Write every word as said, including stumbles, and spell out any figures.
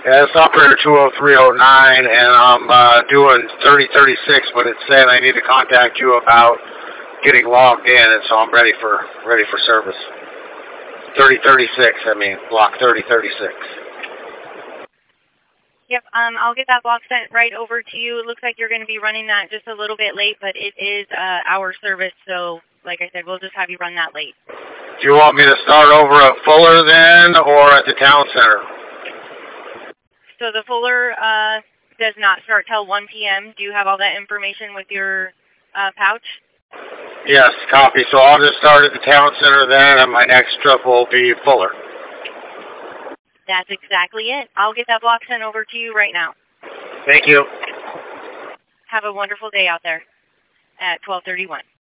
Yeah, it's operator two oh three oh nine, and I'm uh, doing thirty thirty-six, but it's saying I need to contact you about getting logged in, and so I'm ready for ready for service. thirty thirty-six, I mean, block thirty thirty-six. Yep, um, I'll get that block sent right over to you. It looks like you're going to be running that just a little bit late, but it is uh, our service, so like I said, we'll just have you run that late. Do you want me to start over at Fuller then, or at the town center? So the Fuller uh, does not start till one p m Do you have all that information with your uh, pouch? Yes, copy. So I'll just start at the town center then, and my next trip will be Fuller. That's exactly it. I'll get that block sent over to you right now. Thank you. Have a wonderful day out there at twelve thirty-one.